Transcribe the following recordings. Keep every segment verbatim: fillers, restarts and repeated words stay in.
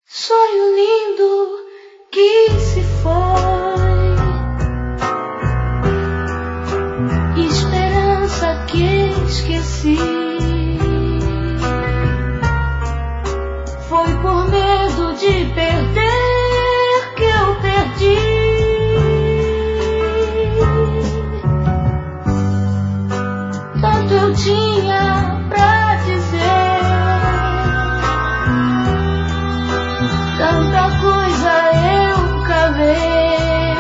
Sonho lindo que se foi, esperança que esqueci. Foi por medo de perder que eu perdi. Tanto eu tinha pra dizer, tanta coisa eu cavei.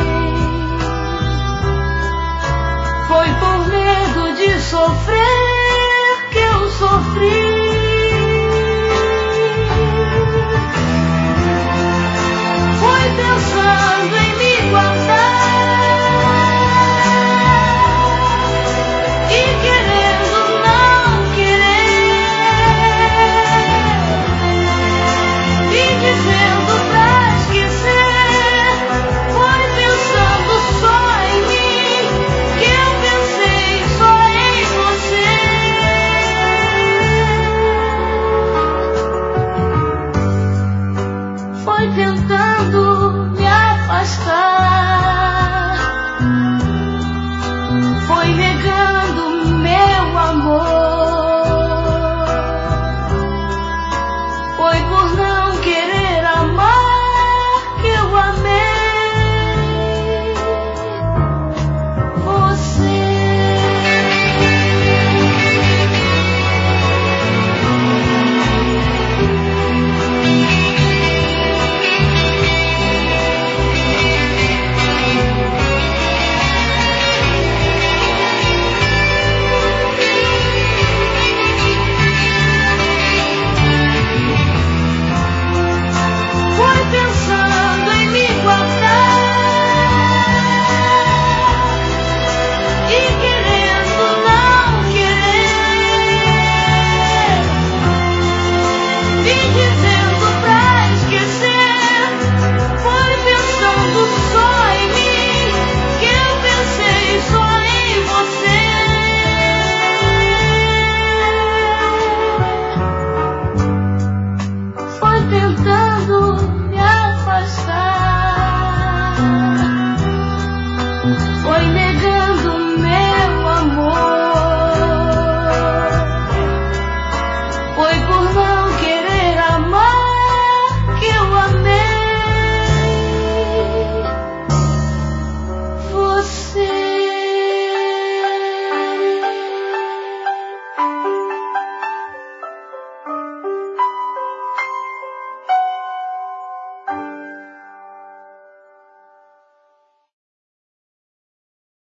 Foi por medo de sofrer que eu sofri. Foi pensando em me guardar e querendo não querer, e dizendo pra esquecer. Foi pensando só em mim que eu pensei só em você. Foi tentando me afastar, foi negando meu amor. Foi por não querer amar que eu amei você. Foi pensando em me guardar e querendo não querer, e dizendo pra esquecer. Foi pensando só em mim que eu pensei só em você. Foi tentando